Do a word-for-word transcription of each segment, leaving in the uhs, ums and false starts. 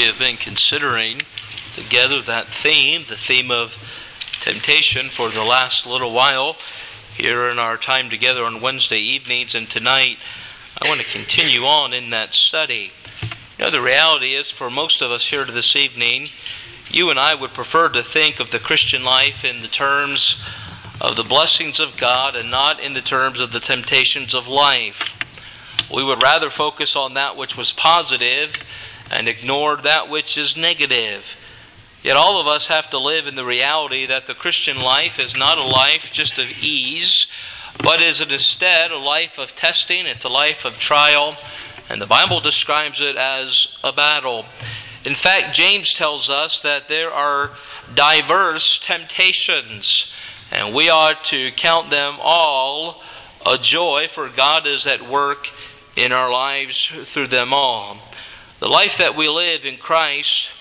We have been considering together that theme, the theme of temptation, for the last little while here in our time together on Wednesday evenings. And tonight, I want to continue on in that study. You know, the reality is, for most of us here this evening, you and I would prefer to think of the Christian life in the terms of the blessings of God and not in the terms of the temptations of life. We would rather focus on that which was positive and ignore that which is negative. Yet all of us have to live in the reality that the Christian life is not a life just of ease, but is instead a life of testing. It's a life of trial, and the Bible describes it as a battle. In fact, James tells us that there are diverse temptations, and we ought to count them all a joy, for God is at work in our lives through them all. The life that we live in Christ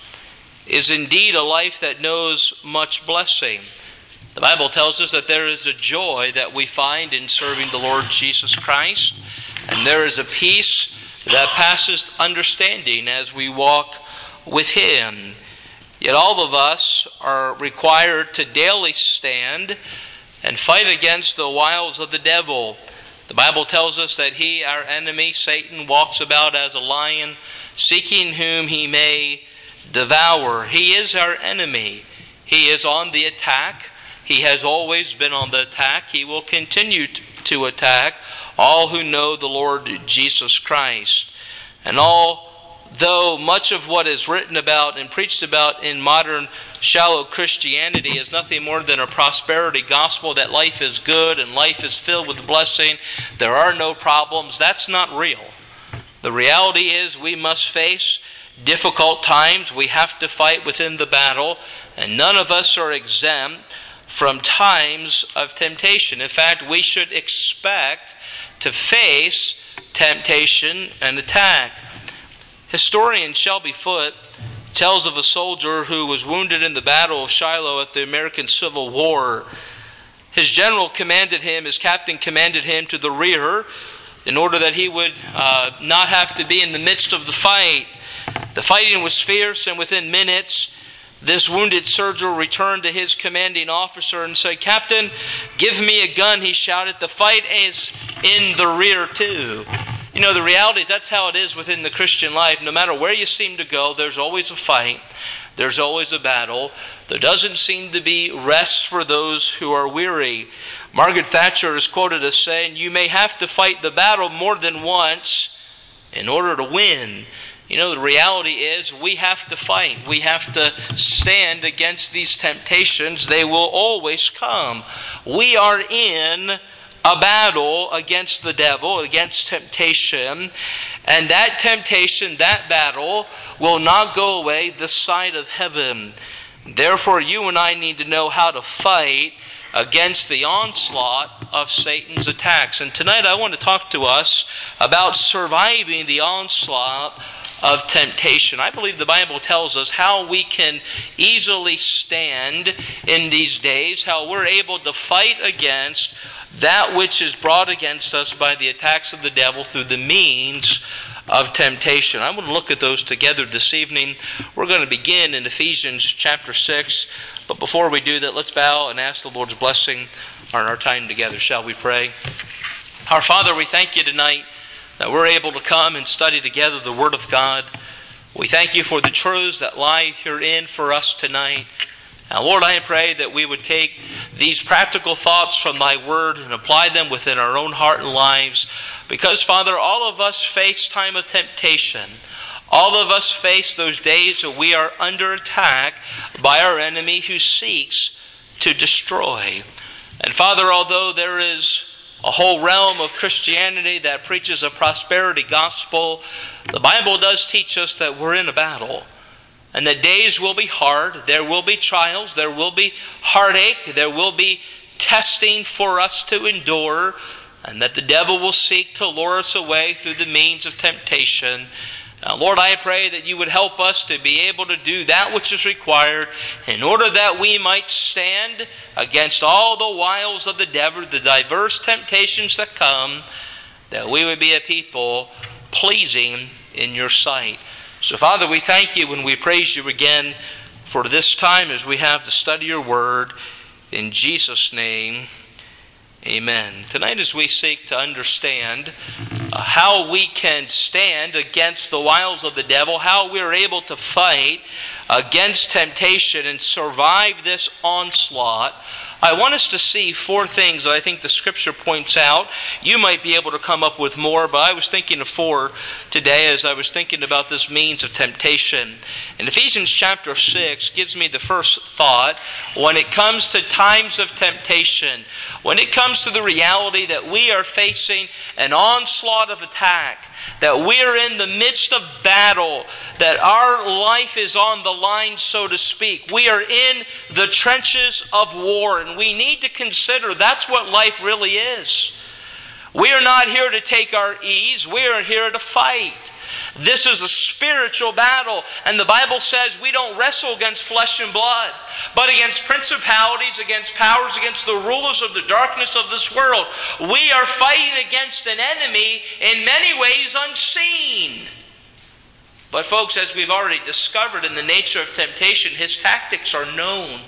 is indeed a life that knows much blessing. The Bible tells us that there is a joy that we find in serving the Lord Jesus Christ, and there is a peace that passes understanding as we walk with Him. Yet all of us are required to daily stand and fight against the wiles of the devil. The Bible tells us that he, our enemy, Satan, walks about as a lion, seeking whom he may devour. He is our enemy. He is on the attack. He has always been on the attack. He will continue to attack all who know the Lord Jesus Christ. And although much of what is written about and preached about in modern shallow Christianity is nothing more than a prosperity gospel, that life is good and life is filled with blessing, there are no problems, that's not real. The reality is we must face difficult times. We have to fight within the battle, and none of us are exempt from times of temptation. In fact, we should expect to face temptation and attack. Historian Shelby Foote tells of a soldier who was wounded in the Battle of Shiloh at the American Civil War. His general commanded him, his captain commanded him to the rear in order that he would uh, not have to be in the midst of the fight. The fighting was fierce, and within minutes, this wounded soldier returned to his commanding officer and said, "Captain, give me a gun," he shouted. "The fight is in the rear too." You know, the reality is that's how it is within the Christian life. No matter where you seem to go, there's always a fight. There's always a battle. There doesn't seem to be rest for those who are weary. Margaret Thatcher is quoted as saying, "You may have to fight the battle more than once in order to win." You know, the reality is we have to fight. We have to stand against these temptations. They will always come. We are in a battle against the devil, against temptation. And that temptation, that battle, will not go away this side of heaven. Therefore, you and I need to know how to fight against the onslaught of Satan's attacks. And tonight I want to talk to us about surviving the onslaught of temptation. I believe the Bible tells us how we can easily stand in these days, how we're able to fight against that which is brought against us by the attacks of the devil through the means of temptation. I want to look at those together this evening. We're going to begin in Ephesians chapter six. But before we do that, let's bow and ask the Lord's blessing on our time together. Shall we pray? Our Father, we thank you tonight that we're able to come and study together the Word of God. We thank you for the truths that lie herein for us tonight. Now, Lord, I pray that we would take these practical thoughts from thy Word and apply them within our own heart and lives. Because, Father, all of us face time of temptation. All of us face those days that we are under attack by our enemy who seeks to destroy. And Father, although there is a whole realm of Christianity that preaches a prosperity gospel, the Bible does teach us that we're in a battle. And that days will be hard, there will be trials, there will be heartache, there will be testing for us to endure, and that the devil will seek to lure us away through the means of temptation. Now, Lord, I pray that you would help us to be able to do that which is required in order that we might stand against all the wiles of the devil, the diverse temptations that come, that we would be a people pleasing in your sight. So Father, we thank you and we praise you again for this time as we have to study your word. In Jesus' name, amen. Tonight as we seek to understand uh, how we can stand against the wiles of the devil, how we are able to fight against temptation and survive this onslaught, I want us to see four things that I think the Scripture points out. You might be able to come up with more, but I was thinking of four today as I was thinking about this means of temptation. And Ephesians chapter six gives me the first thought when it comes to times of temptation, when it comes to the reality that we are facing an onslaught of attack, that we're in the midst of battle, that our life is on the line, so to speak. We are in the trenches of war, and we need to consider that's what life really is. We are not here to take our ease. We are here to fight. This is a spiritual battle, and the Bible says we don't wrestle against flesh and blood, but against principalities, against powers, against the rulers of the darkness of this world. We are fighting against an enemy in many ways unseen. But folks, as we've already discovered in the nature of temptation, his tactics are known.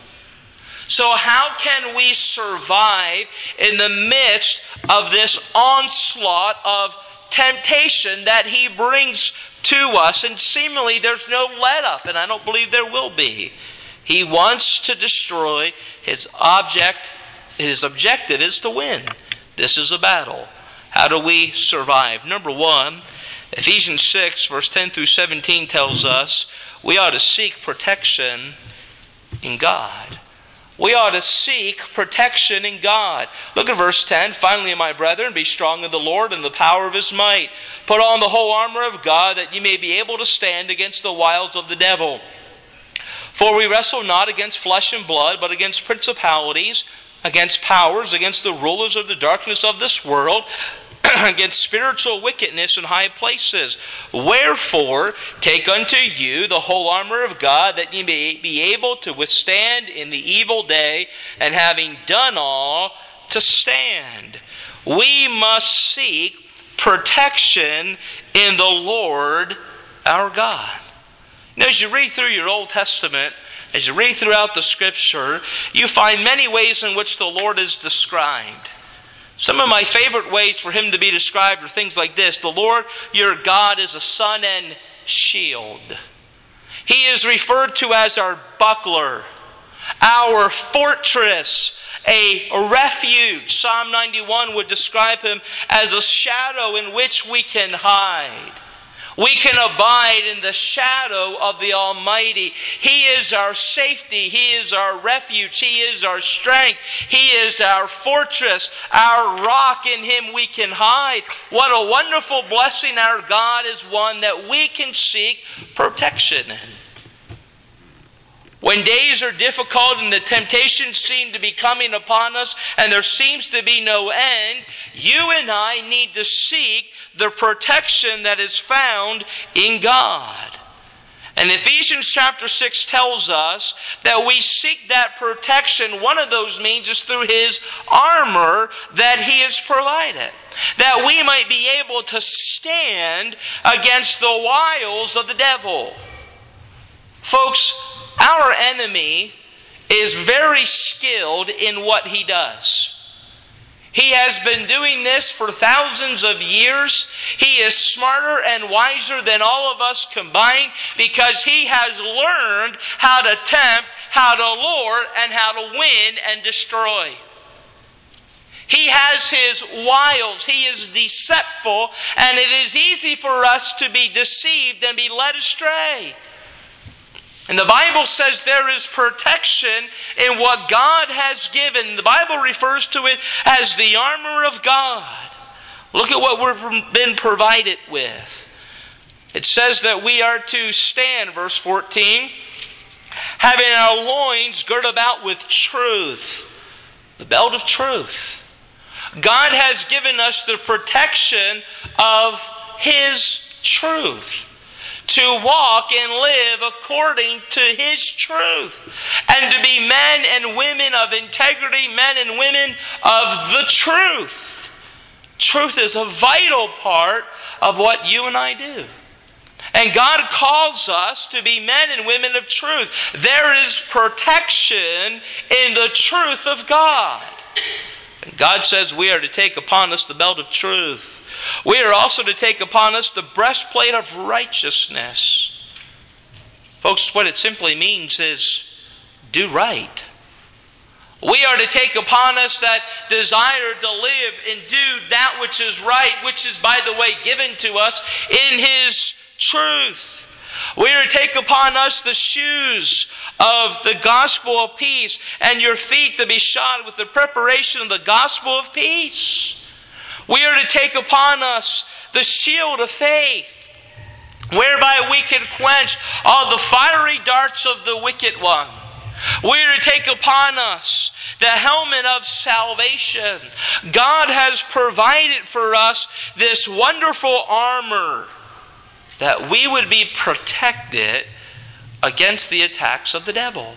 So how can we survive in the midst of this onslaught of temptation that he brings to us? And seemingly there's no let up, and I don't believe there will be. He wants to destroy. His object, his objective is to win. This is a battle. How do we survive? Number one, Ephesians six, verse ten through seventeen tells us we ought to seek protection in God. We ought to seek protection in God. Look at verse ten. Finally, my brethren, be strong in the Lord and the power of his might. Put on the whole armor of God, that ye may be able to stand against the wiles of the devil. For we wrestle not against flesh and blood, but against principalities, against powers, against the rulers of the darkness of this world, against spiritual wickedness in high places. Wherefore, take unto you the whole armor of God, that ye may be able to withstand in the evil day, and having done all, to stand. We must seek protection in the Lord our God. Now, as you read through your Old Testament, as you read throughout the Scripture, you find many ways in which the Lord is described. Some of my favorite ways for him to be described are things like this. The Lord your God is a sun and shield. He is referred to as our buckler, our fortress, a refuge. Psalm ninety-one would describe him as a shadow in which we can hide. We can abide in the shadow of the Almighty. He is our safety. He is our refuge. He is our strength. He is our fortress, our rock. In him we can hide. What a wonderful blessing. Our God is one that we can seek protection in. When days are difficult and the temptations seem to be coming upon us and there seems to be no end, you and I need to seek the protection that is found in God. And Ephesians chapter six tells us that we seek that protection. One of those means is through his armor that he has provided, that we might be able to stand against the wiles of the devil. Folks, our enemy is very skilled in what he does. He has been doing this for thousands of years. He is smarter and wiser than all of us combined, because he has learned how to tempt, how to lure, and how to win and destroy. He has his wiles. He is deceitful, and it is easy for us to be deceived and be led astray. And the Bible says there is protection in what God has given. The Bible refers to it as the armor of God. Look at what we've been provided with. It says that we are to stand, verse fourteen, having our loins girt about with truth, the belt of truth. God has given us the protection of his truth, to walk and live according to his truth, and to be men and women of integrity, men and women of the truth. Truth is a vital part of what you and I do. And God calls us to be men and women of truth. There is protection in the truth of God. And God says we are to take upon us the belt of truth. We are also to take upon us the breastplate of righteousness. Folks, what it simply means is do right. We are to take upon us that desire to live and do that which is right, which is, by the way, given to us in His truth. We are to take upon us the shoes of the gospel of peace, and your feet to be shod with the preparation of the gospel of peace. We are to take upon us the shield of faith, whereby we can quench all the fiery darts of the wicked one. We are to take upon us the helmet of salvation. God has provided for us this wonderful armor that we would be protected against the attacks of the devil.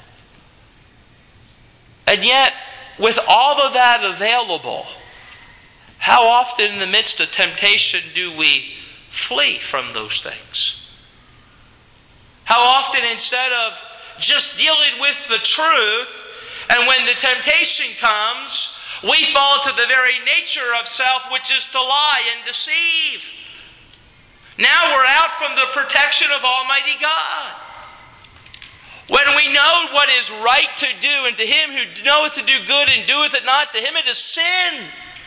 And yet, with all of that available, how often in the midst of temptation do we flee from those things? How often, instead of just dealing with the truth, and when the temptation comes, we fall to the very nature of self, which is to lie and deceive. Now we're out from the protection of Almighty God. When we know what is right to do, and to him who knoweth to do good and doeth it not, to him it is sin.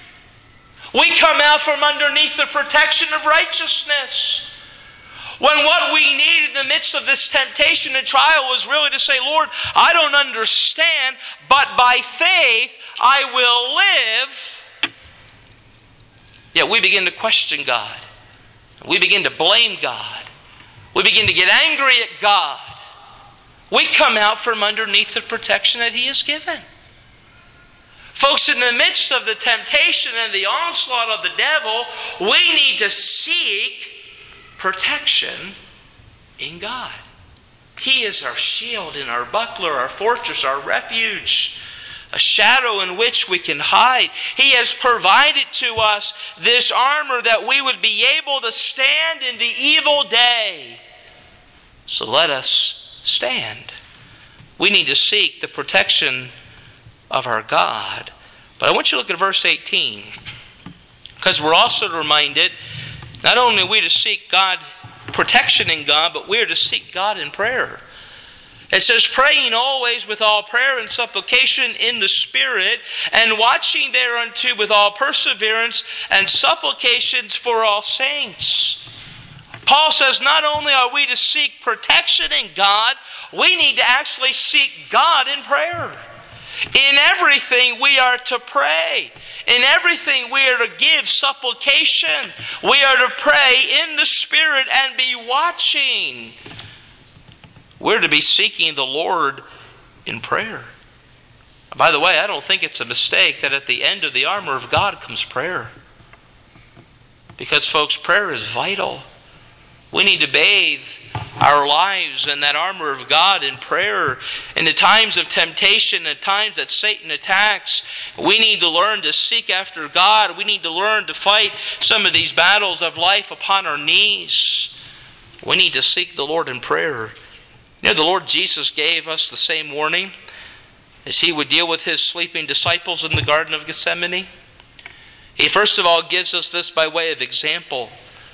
We come out from underneath the protection of righteousness. When what we need in the midst of this temptation and trial is really to say, Lord, I don't understand, but by faith I will live. Yet we begin to question God. We begin to blame God. We begin to get angry at God. We come out from underneath the protection that He has given. Folks, in the midst of the temptation and the onslaught of the devil, we need to seek protection in God. He is our shield and our buckler, our fortress, our refuge, a shadow in which we can hide. He has provided to us this armor that we would be able to stand in the evil day. So let us stand. We need to seek the protection of our God. But I want you to look at verse eighteen, because we're also reminded not only are we to seek God, protection in God, but we are to seek God in prayer. It says, praying always with all prayer and supplication in the Spirit, and watching thereunto with all perseverance and supplications for all saints. Paul says not only are we to seek protection in God, we need to actually seek God in prayer. In everything we are to pray. In everything we are to give supplication. We are to pray in the Spirit and be watching. We're to be seeking the Lord in prayer. By the way, I don't think it's a mistake that at the end of the armor of God comes prayer. Because, folks, prayer is vital. We need to bathe our lives in that armor of God in prayer. In the times of temptation and times that Satan attacks, we need to learn to seek after God. We need to learn to fight some of these battles of life upon our knees. We need to seek the Lord in prayer. You know, the Lord Jesus gave us the same warning as He would deal with His sleeping disciples in the Garden of Gethsemane. He first of all gives us this by way of example.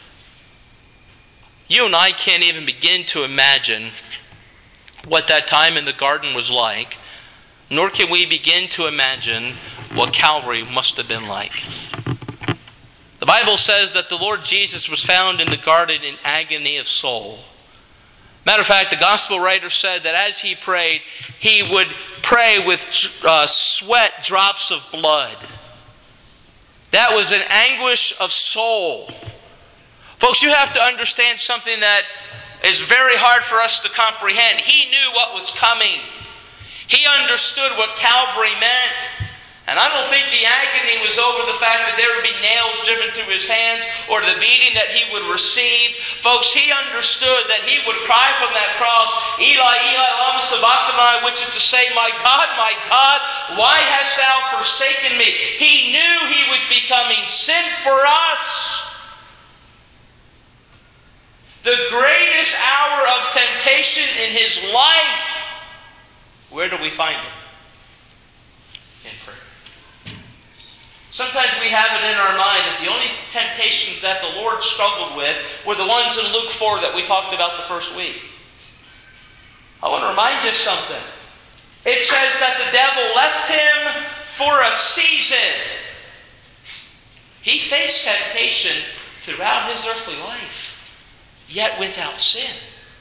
You and I can't even begin to imagine what that time in the garden was like, nor can we begin to imagine what Calvary must have been like. The Bible says that the Lord Jesus was found in the garden in agony of soul. Matter of fact, the gospel writer said that as He prayed, He would pray with uh, sweat drops of blood. That was an anguish of soul. Folks, you have to understand something that is very hard for us to comprehend. He knew what was coming. He understood what Calvary meant. And I don't think the agony was over the fact that there would be nails driven through His hands or the beating that He would receive. Folks, He understood that He would cry from that cross, Eli, Eli, lama sabachthani, which is to say, my God, my God, why hast Thou forsaken me? He knew He was becoming sin for us. the greatest hour of temptation in his life, where do we find him? In prayer. Sometimes we have it in our mind that the only temptations that the Lord struggled with were the ones in Luke four that we talked about the first week. I want to remind you something. It says that the devil left him for a season. He faced temptation throughout his earthly life, yet without sin.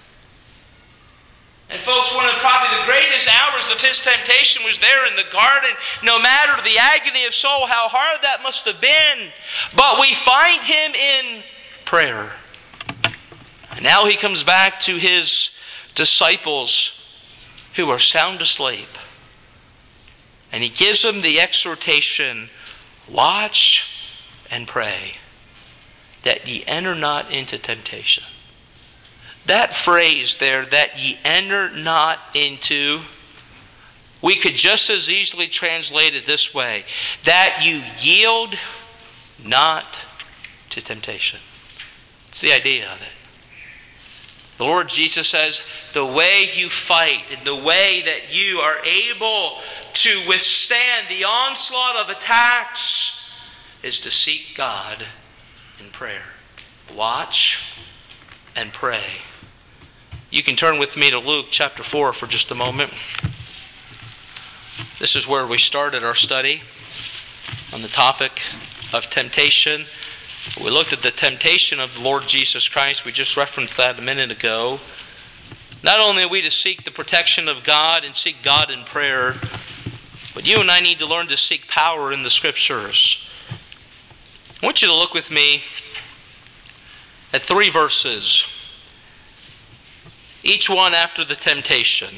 And folks, one of probably the greatest hours of his temptation was there in the garden. No matter the agony of soul, how hard that must have been. But we find him in prayer. And now he comes back to his disciples who are sound asleep. And he gives them the exhortation, watch and pray, that ye enter not into temptation. That phrase there, that ye enter not into, we could just as easily translate it this way, that you yield not to temptation. It's the idea of it. The Lord Jesus says, the way you fight and the way that you are able to withstand the onslaught of attacks is to seek God in prayer. Watch and pray. You can turn with me to Luke chapter four for just a moment. This is where we started our study on the topic of temptation. We looked at the temptation of the Lord Jesus Christ. We just referenced that a minute ago. Not only are we to seek the protection of God and seek God in prayer, but you and I need to learn to seek power in the Scriptures. I want you to look with me at three verses, each one after the temptation.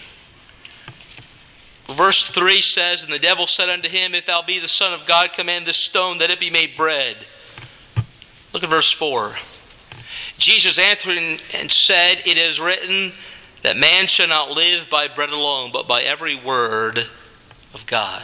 Verse three says, and the devil said unto him, if thou be the Son of God, command this stone that it be made bread. Look at verse four. Jesus answered and said, it is written that man shall not live by bread alone, but by every word of God.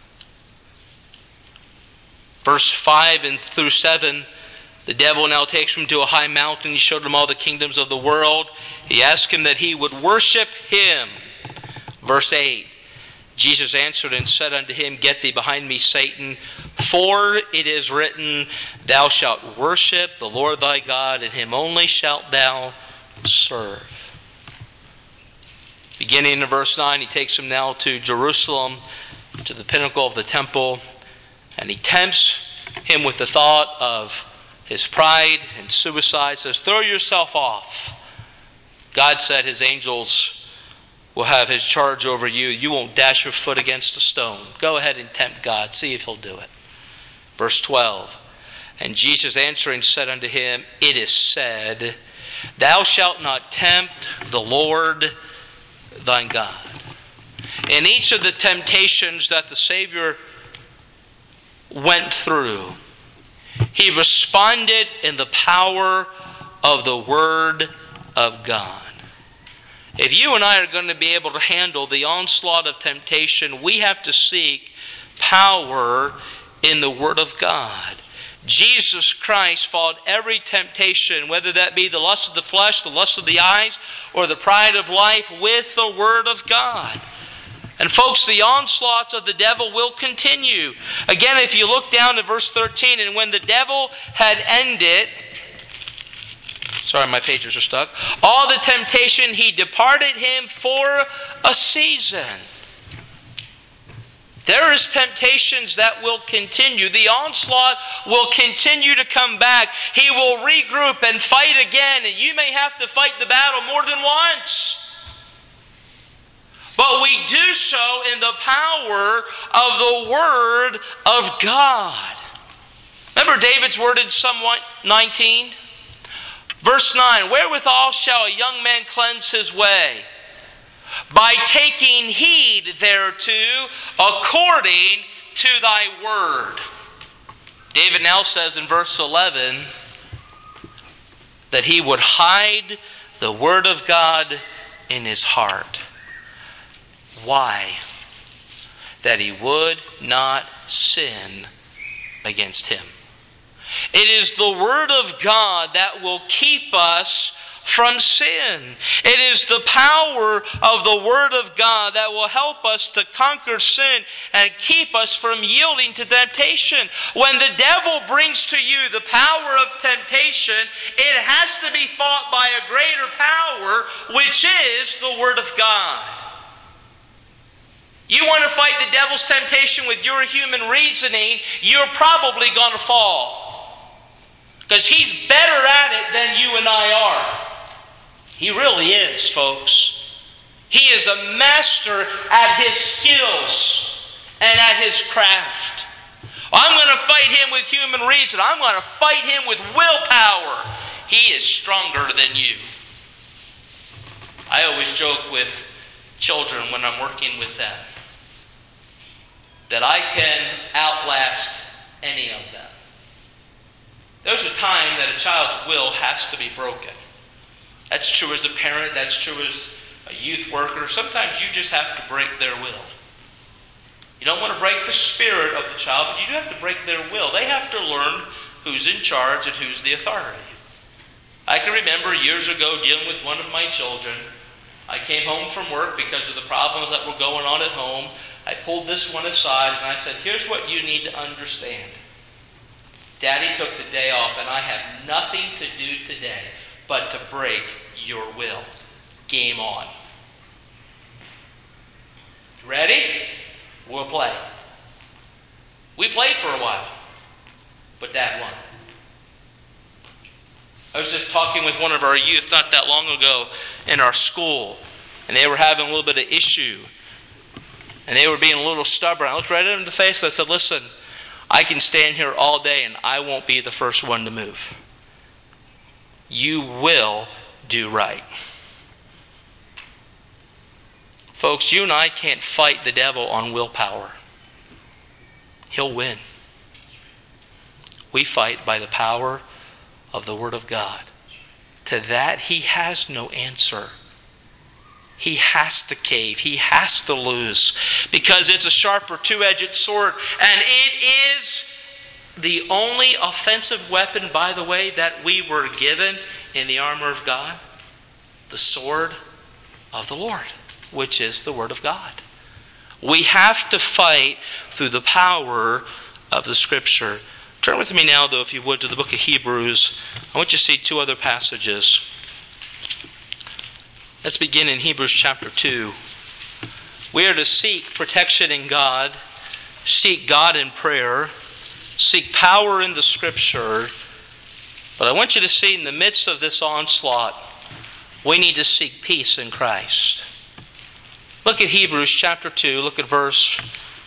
Verse five and through seven, the devil now takes him to a high mountain. He showed him all the kingdoms of the world. He asked him that he would worship him. Verse eight, Jesus answered and said unto him, get thee behind me, Satan, for it is written, thou shalt worship the Lord thy God, and him only shalt thou serve. Beginning in verse nine, he takes him now to Jerusalem, to the pinnacle of the temple, and he tempts him with the thought of his pride and suicide. Says, throw yourself off. God said his angels will have his charge over you. You won't dash your foot against a stone. Go ahead and tempt God. See if he'll do it. Verse twelve. And Jesus answering said unto him, it is said, thou shalt not tempt the Lord thine God. In each of the temptations that the Savior went through, he responded in the power of the Word of God. If you and I are going to be able to handle the onslaught of temptation, we have to seek power in the Word of God. Jesus Christ fought every temptation, whether that be the lust of the flesh, the lust of the eyes, or the pride of life, with the Word of God. And folks, the onslaughts of the devil will continue. Again, if you look down to verse thirteen, and when the devil had ended, sorry, my pages are stuck, all the temptation, he departed him for a season. There is temptations that will continue. The onslaught will continue to come back. He will regroup and fight again, and you may have to fight the battle more than once. But we do so in the power of the Word of God. Remember David's word in Psalm nineteen? Verse nine, wherewithal shall a young man cleanse his way? By taking heed thereto according to thy word. David now says in verse eleven that he would hide the word of God in his heart. Why? That he would not sin against him. It is the Word of God that will keep us from sin. It is the power of the Word of God that will help us to conquer sin and keep us from yielding to temptation. When the devil brings to you the power of temptation, it has to be fought by a greater power, which is the Word of God. You want to fight the devil's temptation with your human reasoning, you're probably going to fall. Because he's better at it than you and I are. He really is, folks. He is a master at his skills and at his craft. I'm going to fight him with human reason. I'm going to fight him with willpower. He is stronger than you. I always joke with children when I'm working with them that I can outlast any of them. There's a time that a child's will has to be broken. That's true as a parent, that's true as a youth worker. Sometimes you just have to break their will. You don't want to break the spirit of the child, but you do have to break their will. They have to learn who's in charge and who's the authority. I can remember years ago dealing with one of my children. I came home from work because of the problems that were going on at home. I pulled this one aside and I said, here's what you need to understand. Daddy took the day off and I have nothing to do today but to break your will. Game on. Ready? We'll play. We played for a while, but Dad won. I was just talking with one of our youth not that long ago in our school, and they were having a little bit of issue. And they were being a little stubborn. I looked right at them in the face and I said, listen, I can stand here all day and I won't be the first one to move. You will do right. Folks, you and I can't fight the devil on willpower. He'll win. We fight by the power of the Word of God. To that, he has no answer. He has to cave. He has to lose. Because it's a sharper two-edged sword. And it is the only offensive weapon, by the way, that we were given in the armor of God. The sword of the Lord, which is the Word of God. We have to fight through the power of the Scripture. Turn with me now, though, if you would, to the book of Hebrews. I want you to see two other passages. Let's begin in Hebrews chapter two. We are to seek protection in God, seek God in prayer, seek power in the Scripture. But I want you to see in the midst of this onslaught, we need to seek peace in Christ. Look at Hebrews chapter two. Look at verse...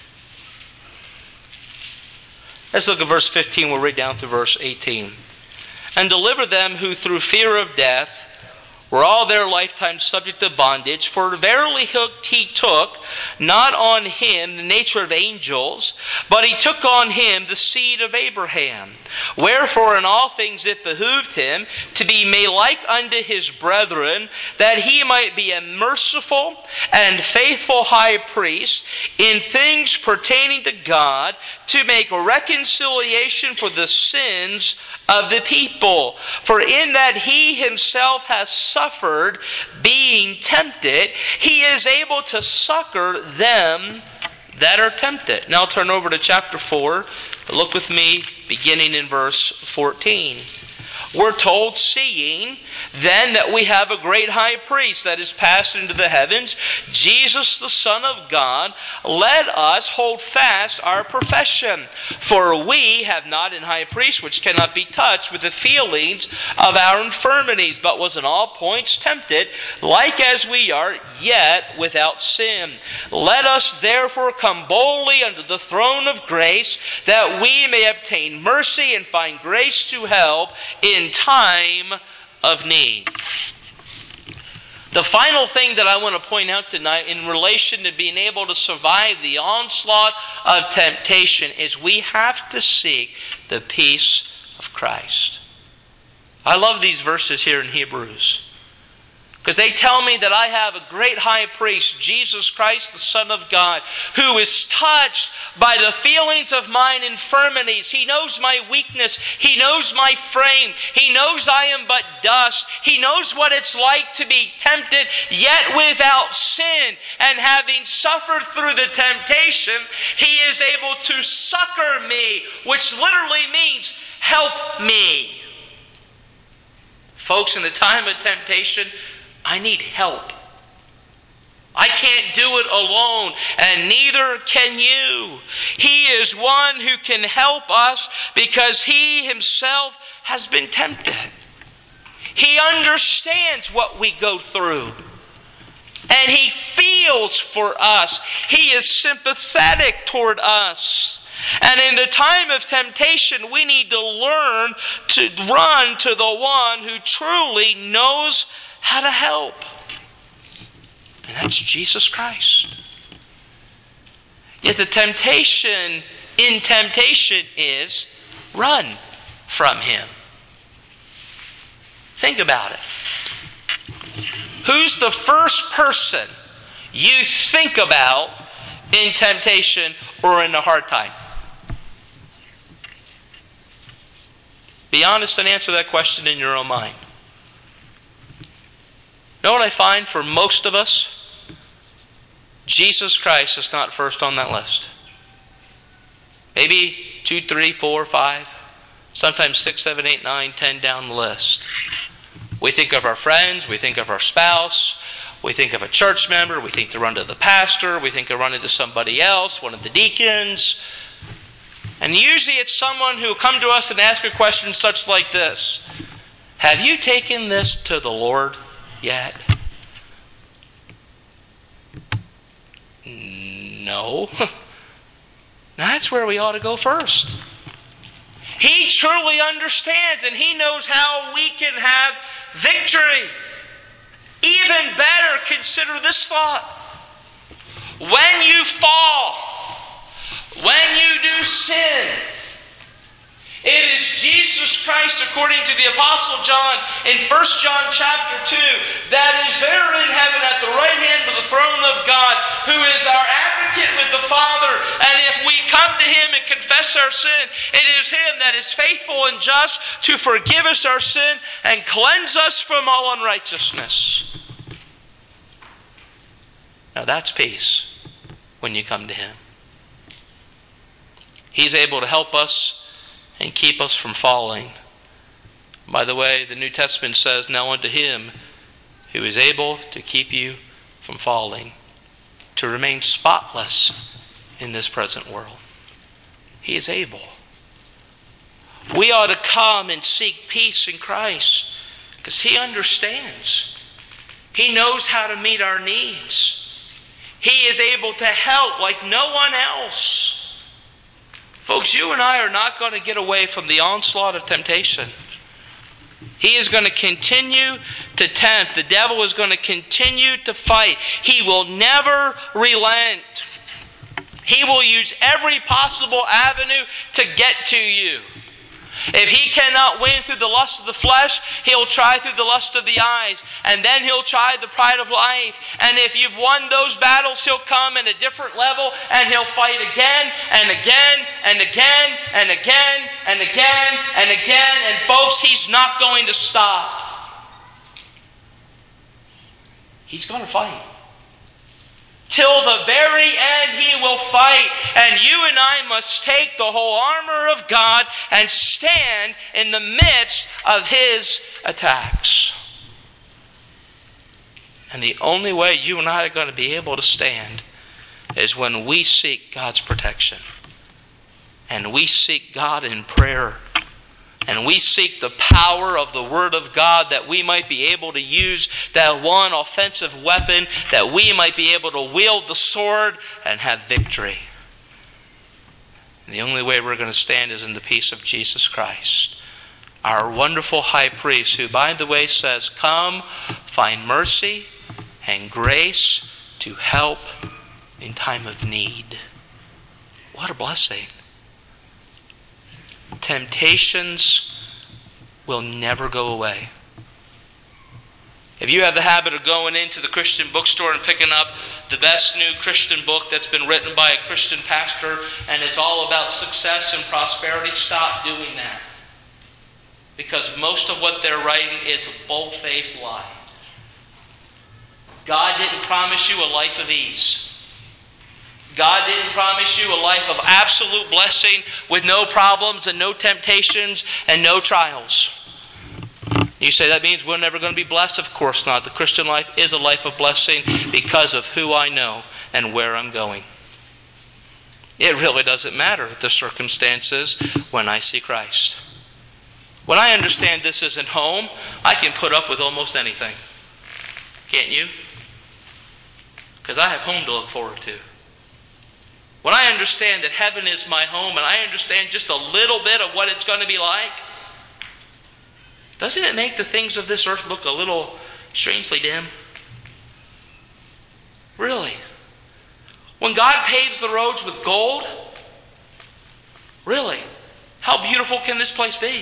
Let's look at verse fifteen. We'll read down through verse eighteen. And deliver them who through fear of death were all their lifetime subject to bondage. For verily he took not on him the nature of angels, but he took on him the seed of Abraham. Wherefore in all things it behooved him to be made like unto his brethren, that he might be a merciful and faithful high priest in things pertaining to God, to make a reconciliation for the sins of the people. For in that he himself has suffered, being tempted, he is able to succor them that are tempted. Now turn over to chapter four. Look with me, beginning in verse fourteen. We're told, seeing then that we have a great high priest that is passed into the heavens, Jesus the Son of God, let us hold fast our profession. For we have not an high priest which cannot be touched with the feelings of our infirmities, but was in all points tempted, like as we are, yet without sin. Let us therefore come boldly unto the throne of grace, that we may obtain mercy and find grace to help in time of need. The final thing that I want to point out tonight in relation to being able to survive the onslaught of temptation is we have to seek the peace of Christ. I love these verses here in Hebrews. Because they tell me that I have a great high priest, Jesus Christ, the Son of God, who is touched by the feelings of mine infirmities. He knows my weakness. He knows my frame. He knows I am but dust. He knows what it's like to be tempted, yet without sin. And having suffered through the temptation, He is able to succor me, which literally means help me. Folks, in the time of temptation, I need help. I can't do it alone, and neither can you. He is one who can help us because He Himself has been tempted. He understands what we go through, and He feels for us. He is sympathetic toward us. And in the time of temptation, we need to learn to run to the one who truly knows how to help. And that's Jesus Christ. Yet the temptation in temptation is run from Him. Think about it. Who's the first person you think about in temptation or in a hard time? Be honest and answer that question in your own mind. You know what I find for most of us? Jesus Christ is not first on that list. Maybe two, three, four, five, sometimes six, seven, eight, nine, ten down the list. We think of our friends, we think of our spouse, we think of a church member, we think to run to the pastor, we think to run into somebody else, one of the deacons. And usually it's someone who will come to us and ask a question such like this: have you taken this to the Lord yet? No. That's where we ought to go first. He truly understands, and He knows how we can have victory. Even better, consider this thought. When you fall, when you do sin, it is Jesus Christ, according to the Apostle John in First John chapter two, that is there in heaven at the right hand of the throne of God, who is our advocate with the Father. And if we come to Him and confess our sin, it is Him that is faithful and just to forgive us our sin and cleanse us from all unrighteousness. Now that's peace when you come to Him. He's able to help us and keep us from falling. By the way, the New Testament says, now unto Him who is able to keep you from falling, to remain spotless in this present world. He is able. We ought to come and seek peace in Christ because He understands. He knows how to meet our needs. He is able to help like no one else. Folks, you and I are not going to get away from the onslaught of temptation. He is going to continue to tempt. The devil is going to continue to fight. He will never relent. He will use every possible avenue to get to you. If he cannot win through the lust of the flesh, he'll try through the lust of the eyes. And then he'll try the pride of life. And if you've won those battles, he'll come at a different level and he'll fight again and again and again and again and again and again. And folks, he's not going to stop. He's going to fight. Till the very end he will fight. And you and I must take the whole armor of God and stand in the midst of his attacks. And the only way you and I are going to be able to stand is when we seek God's protection. And we seek God in prayer. And we seek the power of the Word of God that we might be able to use that one offensive weapon, that we might be able to wield the sword and have victory. And the only way we're going to stand is in the peace of Jesus Christ, our wonderful high priest, who, by the way, says, come, find mercy and grace to help in time of need. What a blessing. Temptations will never go away. If you have the habit of going into the Christian bookstore and picking up the best new Christian book that's been written by a Christian pastor and it's all about success and prosperity, stop doing that. Because most of what they're writing is a bold-faced lie. God didn't promise you a life of ease. God didn't promise you a life of absolute blessing with no problems and no temptations and no trials. You say that means we're never going to be blessed? Of course not. The Christian life is a life of blessing because of who I know and where I'm going. It really doesn't matter the circumstances when I see Christ. When I understand this isn't home, I can put up with almost anything. Can't you? Because I have home to look forward to. When I understand that heaven is my home and I understand just a little bit of what it's going to be like, doesn't it make the things of this earth look a little strangely dim? Really? When God paves the roads with gold, really, how beautiful can this place be?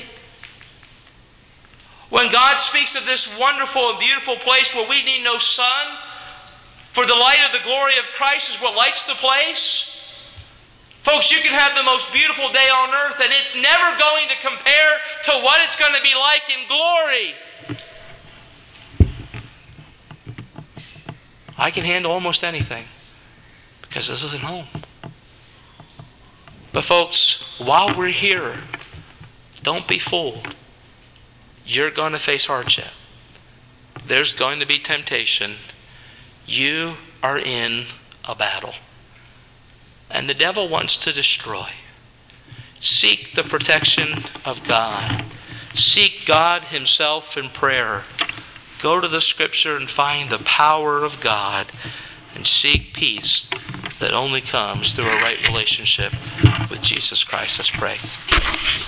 When God speaks of this wonderful and beautiful place where we need no sun, for the light of the glory of Christ is what lights the place. Folks, you can have the most beautiful day on earth and it's never going to compare to what it's going to be like in glory. I can handle almost anything because this isn't home. But folks, while we're here, don't be fooled. You're going to face hardship. There's going to be temptation. You are in a battle. And the devil wants to destroy. Seek the protection of God. Seek God himself in prayer. Go to the Scripture and find the power of God. And seek peace that only comes through a right relationship with Jesus Christ. Let's pray.